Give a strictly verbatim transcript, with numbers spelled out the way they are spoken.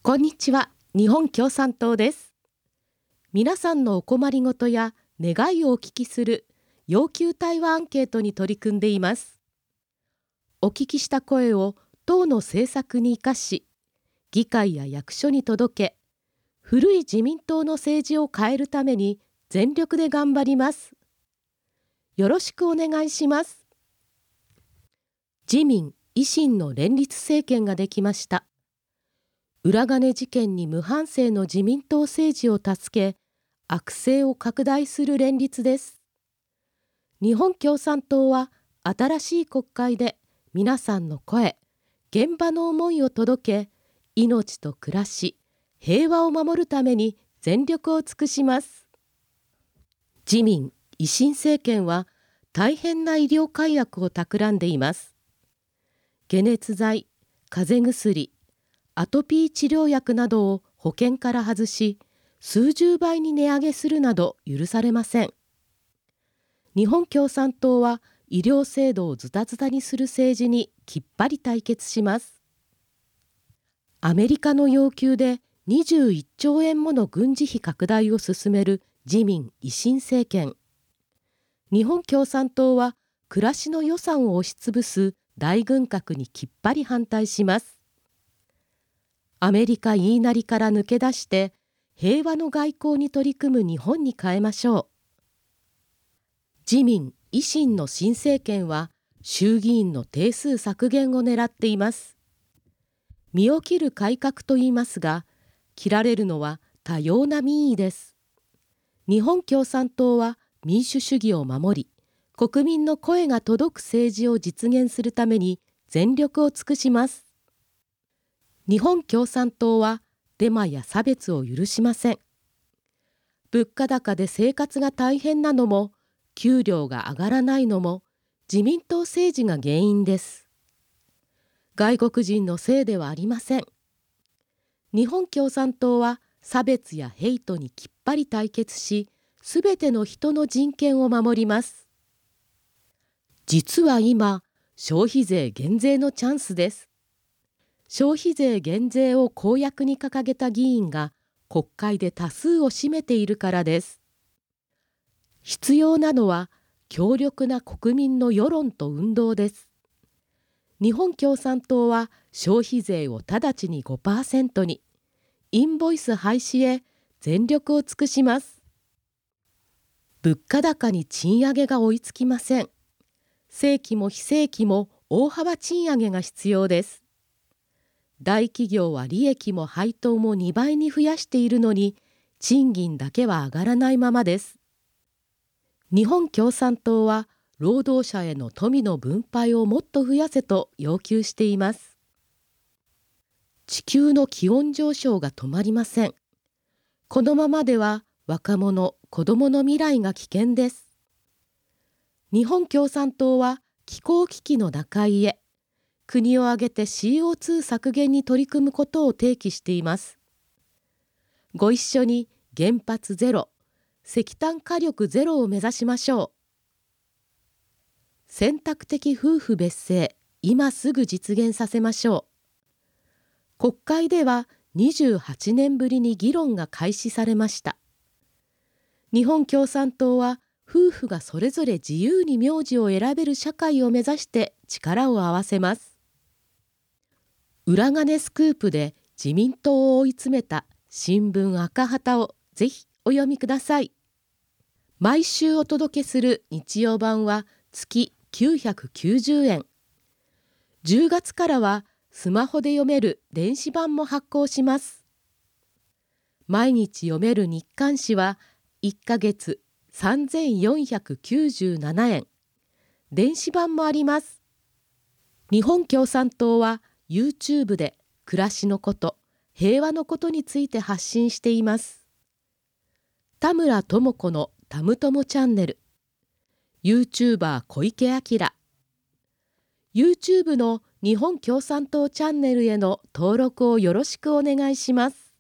こんにちは、日本共産党です。皆さんのお困りごとや願いをお聞きする要求対話アンケートに取り組んでいます。お聞きした声を党の政策に生かし、議会や役所に届け、古い自民党の政治を変えるために全力で頑張ります。よろしくお願いします。自民・維新の連立政権ができました。裏金事件に無反省の自民党政治を助け、悪政を拡大する連立です。日本共産党は新しい国会で皆さんの声、現場の思いを届け、命と暮らし、平和を守るために全力を尽くします。自民・維新政権は大変な医療改悪を企んでいます。解熱剤、風邪薬、アトピー治療薬などを保険から外し、数十倍に値上げするなど許されません。日本共産党は医療制度をズタズタにする政治にきっぱり対決します。アメリカの要求でにじゅういっちょうえんもの軍事費拡大を進める自民・維新政権。日本共産党は暮らしの予算を押しつぶす大軍拡にきっぱり反対します。アメリカ言いなりから抜け出して平和の外交に取り組む日本に変えましょう。自民・維新の新政権は衆議院の定数削減を狙っています。身を切る改革と言いますが、切られるのは多様な民意です。日本共産党は民主主義を守り、国民の声が届く政治を実現するために全力を尽くします。日本共産党はデマや差別を許しません。物価高で生活が大変なのも、給料が上がらないのも自民党政治が原因です。外国人のせいではありません。日本共産党は差別やヘイトにきっぱり対決し、すべての人の人権を守ります。実は今、消費税減税のチャンスです。消費税減税を公約に掲げた議員が国会で多数を占めているからです。必要なのは強力な国民の世論と運動です。日本共産党は消費税を直ちに ごパーセント に、インボイス廃止へ全力を尽くします。物価高に賃上げが追いつきません。正規も非正規も大幅賃上げが必要です。大企業は利益も配当もにばいに増やしているのに、賃金だけは上がらないままです。日本共産党は労働者への富の分配をもっと増やせと要求しています。地球の気温上昇が止まりません。このままでは若者、子どもの未来が危険です。日本共産党は気候危機の打開へ、国を挙げて シーオーツー 削減に取り組むことを提起しています。ご一緒に原発ゼロ、石炭火力ゼロを目指しましょう。選択的夫婦別姓、今すぐ実現させましょう。国会ではにじゅうはちねんぶりに議論が開始されました。日本共産党は夫婦がそれぞれ自由に名字を選べる社会を目指して力を合わせます。裏金スクープで自民党を追い詰めた新聞赤旗をぜひお読みください。毎週お届けする日曜版は月きゅうひゃくきゅうじゅうえん。じゅうがつからはスマホで読める電子版も発行します。毎日読める日刊誌はいっかげつさんぜんよんひゃくきゅうじゅうななえん。電子版もあります。日本共産党はYouTube で暮らしのこと、平和のことについて発信しています。田村智子のたむともチャンネル、YouTuber 小池晃、YouTube の日本共産党チャンネルへの登録をよろしくお願いします。